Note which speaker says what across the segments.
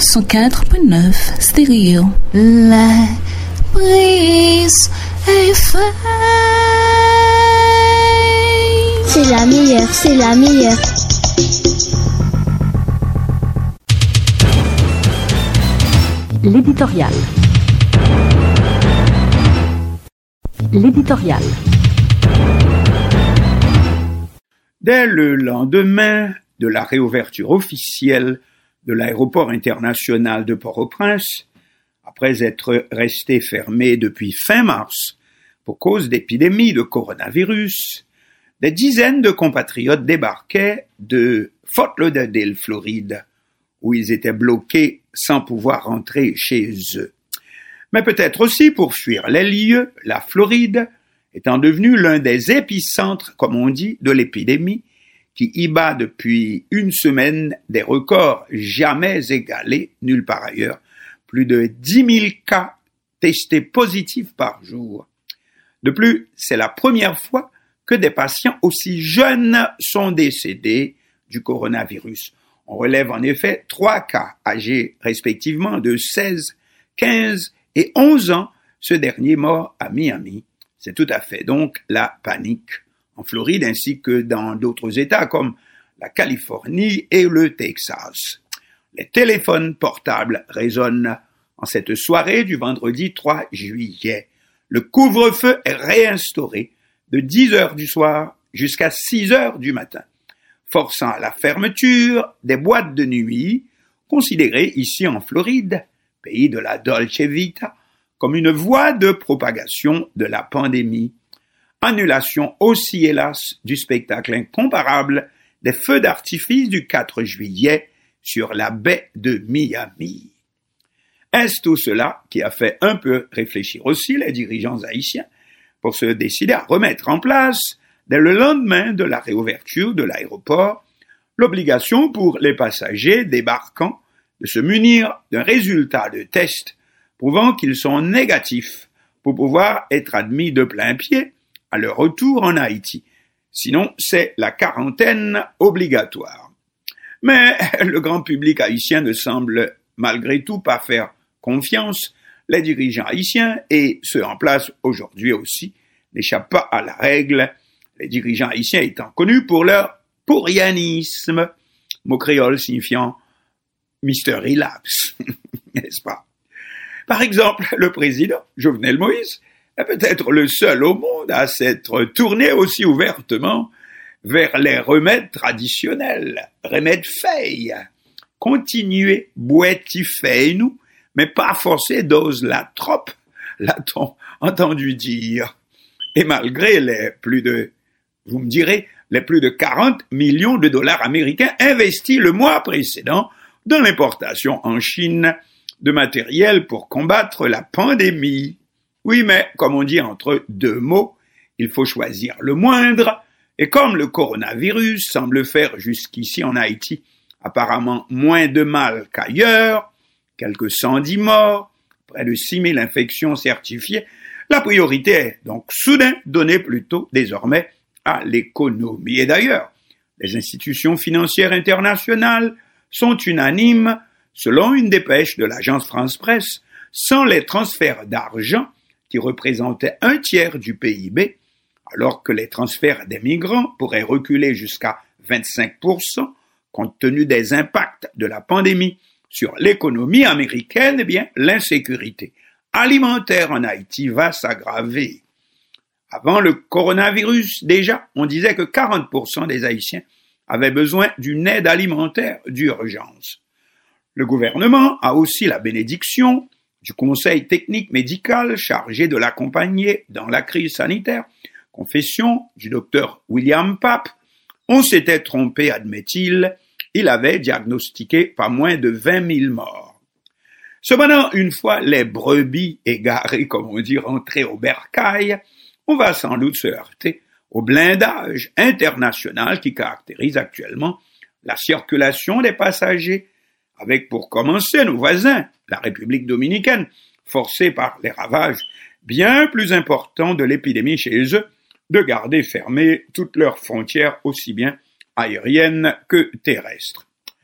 Speaker 1: 104.9 stéréo.
Speaker 2: La brise est faite. C'est la meilleure, c'est la meilleure.
Speaker 3: L'éditorial. L'éditorial.
Speaker 4: Dès le lendemain de la réouverture officielle de l'aéroport international de Port-au-Prince, après être resté fermé depuis fin mars pour cause d'épidémie de coronavirus, des dizaines de compatriotes débarquaient de Fort Lauderdale, Floride, où ils étaient bloqués sans pouvoir rentrer chez eux. Mais peut-être aussi pour fuir les lieux, la Floride étant devenue l'un des épicentres, comme on dit, de l'épidémie, qui y bat depuis une semaine des records jamais égalés nulle part ailleurs, plus de 10 000 cas testés positifs par jour. De plus, c'est la première fois que des patients aussi jeunes sont décédés du coronavirus. On relève en effet 3 cas âgés respectivement de 16, 15 et 11 ans, ce dernier mort à Miami. C'est tout à fait donc la panique en Floride ainsi que dans d'autres États comme la Californie et le Texas. Les téléphones portables résonnent en cette soirée du vendredi 3 juillet. Le couvre-feu est réinstauré de 10 heures du soir jusqu'à 6 heures du matin, forçant à la fermeture des boîtes de nuit, considérées ici en Floride, pays de la Dolce Vita, comme une voie de propagation de la pandémie. Annulation aussi, hélas, du spectacle incomparable des feux d'artifice du 4 juillet sur la baie de Miami. Est-ce tout cela qui a fait un peu réfléchir aussi les dirigeants haïtiens pour se décider à remettre en place, dès le lendemain de la réouverture de l'aéroport, l'obligation pour les passagers débarquant de se munir d'un résultat de test prouvant qu'ils sont négatifs pour pouvoir être admis de plein pied à leur retour en Haïti. Sinon, c'est la quarantaine obligatoire. Mais le grand public haïtien ne semble malgré tout pas faire confiance. Les dirigeants haïtiens, et ceux en place aujourd'hui aussi, n'échappent pas à la règle, les dirigeants haïtiens étant connus pour leur pourrianisme, mot créole signifiant Mr. Relax, n'est-ce pas? Par exemple, le président, Jovenel Moïse, est peut-être le seul au monde à s'être tourné aussi ouvertement vers les remèdes traditionnels, remèdes faits. Continuez, boiti fait nous, mais pas forcer dose la trop, l'a-t-on entendu dire. Et malgré les plus de 40 millions de dollars américains investis le mois précédent dans l'importation en Chine de matériel pour combattre la pandémie. Oui, mais comme on dit entre deux mots, il faut choisir le moindre, et comme le coronavirus semble faire jusqu'ici en Haïti apparemment moins de mal qu'ailleurs, quelques 110 morts, près de 6 000 infections certifiées, la priorité est donc soudain donnée plutôt désormais à l'économie. Et d'ailleurs, les institutions financières internationales sont unanimes, selon une dépêche de l'agence France-Presse, sans les transferts d'argent qui représentaient 1/3 du PIB, alors que les transferts des migrants pourraient reculer jusqu'à 25%, compte tenu des impacts de la pandémie sur l'économie américaine, eh bien, l'insécurité alimentaire en Haïti va s'aggraver. Avant le coronavirus, déjà, on disait que 40% des Haïtiens avaient besoin d'une aide alimentaire d'urgence. Le gouvernement a aussi la bénédiction du Conseil technique médical chargé de l'accompagner dans la crise sanitaire, confession du docteur William Pape. On s'était trompé, admet-il, il avait diagnostiqué pas moins de 20 000 morts. Cependant, une fois les brebis égarées, comme on dit, rentrées au bercail, on va sans doute se heurter au blindage international qui caractérise actuellement la circulation des passagers, avec pour commencer nos voisins, la République dominicaine, forcée par les ravages bien plus importants de l'épidémie chez eux, de garder fermées toutes leurs frontières aussi bien aériennes que terrestres.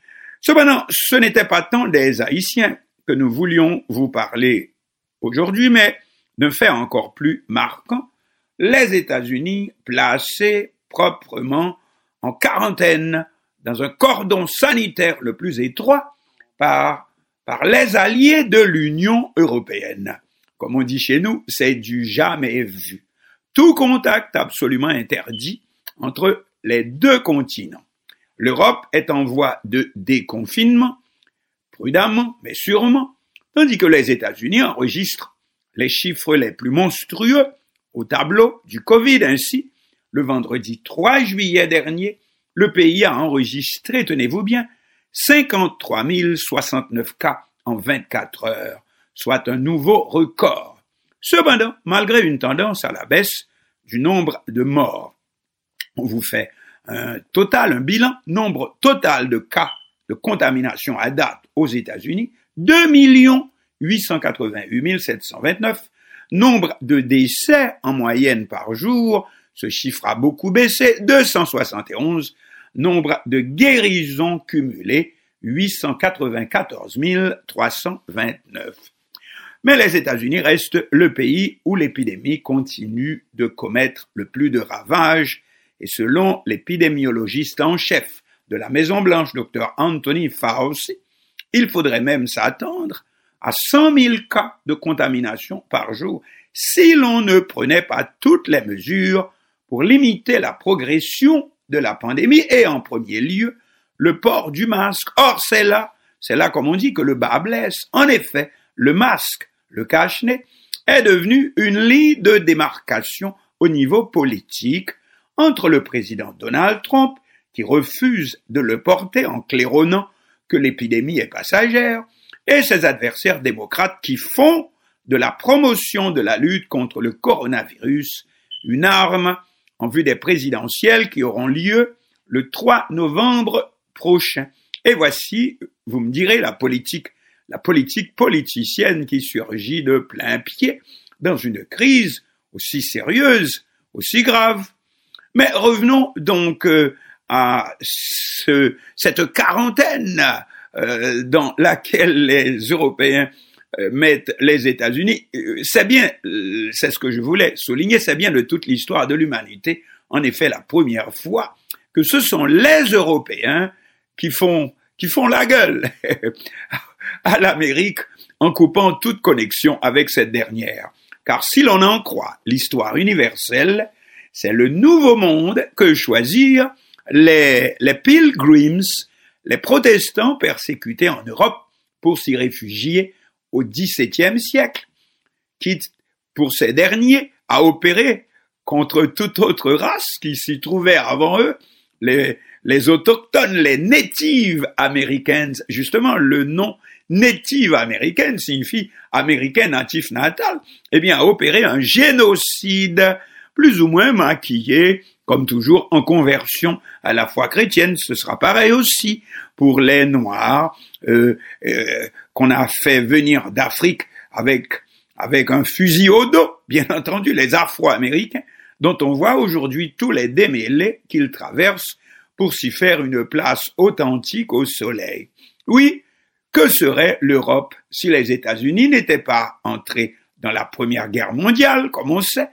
Speaker 4: Cependant, ce n'était pas tant des Haïtiens que nous voulions vous parler aujourd'hui, mais d'un fait encore plus marquant, les États-Unis placés proprement en quarantaine dans un cordon sanitaire le plus étroit par les alliés de l'Union européenne. Comme on dit chez nous, c'est du jamais vu. Tout contact absolument interdit entre les deux continents. L'Europe est en voie de déconfinement, prudemment mais sûrement, tandis que les États-Unis enregistrent les chiffres les plus monstrueux au tableau du Covid. Ainsi, le vendredi 3 juillet dernier, le pays a enregistré, tenez-vous bien, 53 069 cas en 24 heures, soit un nouveau record. Cependant, malgré une tendance à la baisse du nombre de morts, on vous fait un bilan, nombre total de cas de contamination à date aux États-Unis, 2 888 729, nombre de décès en moyenne par jour, ce chiffre a beaucoup baissé, 271, nombre de guérisons cumulées, 894 329. Mais les États-Unis restent le pays où l'épidémie continue de commettre le plus de ravages, et selon l'épidémiologiste en chef de la Maison-Blanche, Dr. Anthony Fauci, il faudrait même s'attendre à 100 000 cas de contamination par jour si l'on ne prenait pas toutes les mesures pour limiter la progression de la pandémie et en premier lieu le port du masque. Or, c'est là, comme on dit, que le bas blesse. En effet, le masque, le cache-nez, est devenu une ligne de démarcation au niveau politique entre le président Donald Trump, qui refuse de le porter en claironnant que l'épidémie est passagère, et ses adversaires démocrates qui font de la promotion de la lutte contre le coronavirus une arme en vue des présidentielles qui auront lieu le 3 novembre prochain. Et voici, vous me direz, la politique politicienne qui surgit de plein pied dans une crise aussi sérieuse, aussi grave. Mais revenons donc à cette quarantaine dans laquelle les Européens mettent les États-Unis. C'est ce que je voulais souligner, c'est bien de toute l'histoire de l'humanité, en effet la première fois que ce sont les Européens qui font la gueule à l'Amérique en coupant toute connexion avec cette dernière. Car si l'on en croit l'histoire universelle, c'est le nouveau monde que choisirent les Pilgrims, les protestants persécutés en Europe pour s'y réfugier au XVIIe siècle, quitte pour ces derniers à opérer contre toute autre race qui s'y trouvait avant eux, les autochtones, les Native Americans. Justement, le nom Native American signifie américain natif natal, a opéré un génocide plus ou moins maquillé, comme toujours en conversion à la foi chrétienne. Ce sera pareil aussi pour les Noirs qu'on a fait venir d'Afrique avec un fusil au dos, bien entendu, les Afro-Américains, dont on voit aujourd'hui tous les démêlés qu'ils traversent pour s'y faire une place authentique au soleil. Oui, que serait l'Europe si les États-Unis n'étaient pas entrés dans la Première Guerre mondiale, comme on sait,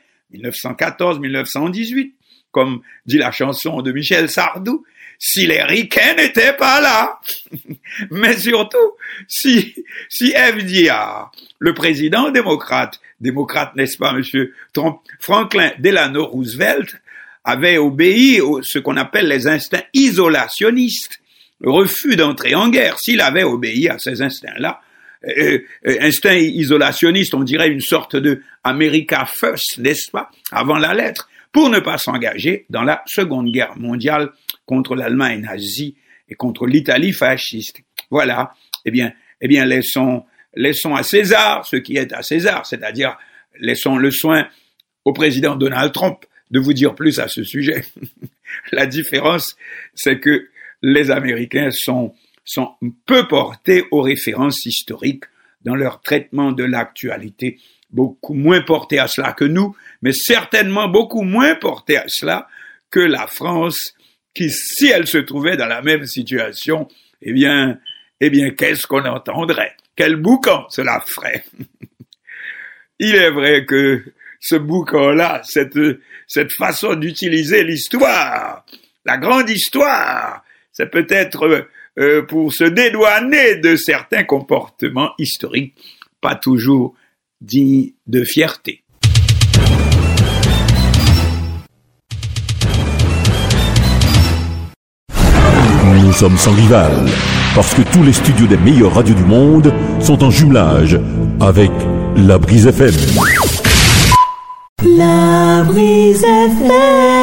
Speaker 4: 1914-1918, comme dit la chanson de Michel Sardou, si les ricains n'étaient pas là. Mais surtout, si FDR, le président démocrate, n'est-ce pas, monsieur Franklin Delano Roosevelt, avait obéi à ce qu'on appelle les instincts isolationnistes, le refus d'entrer en guerre, s'il avait obéi à ces instincts-là, instinct isolationniste, on dirait une sorte de America First, n'est-ce pas, avant la lettre, pour ne pas s'engager dans la Seconde Guerre mondiale contre l'Allemagne nazie et contre l'Italie fasciste. Voilà, laissons à César ce qui est à César, c'est-à-dire laissons le soin au président Donald Trump de vous dire plus à ce sujet. La différence, c'est que les Américains sont peu portés aux références historiques dans leur traitement de l'actualité, beaucoup moins portés à cela que nous, mais certainement beaucoup moins portés à cela que la France, qui, si elle se trouvait dans la même situation, eh bien, qu'est-ce qu'on entendrait? Quel boucan cela ferait? Il est vrai que ce boucan-là, cette façon d'utiliser l'histoire, la grande histoire, c'est peut-être pour se dédouaner de certains comportements historiques, pas toujours dignes de fierté.
Speaker 1: Nous sommes sans rival, parce que tous les studios des meilleures radios du monde sont en jumelage avec La Brise FM.
Speaker 3: La Brise FM.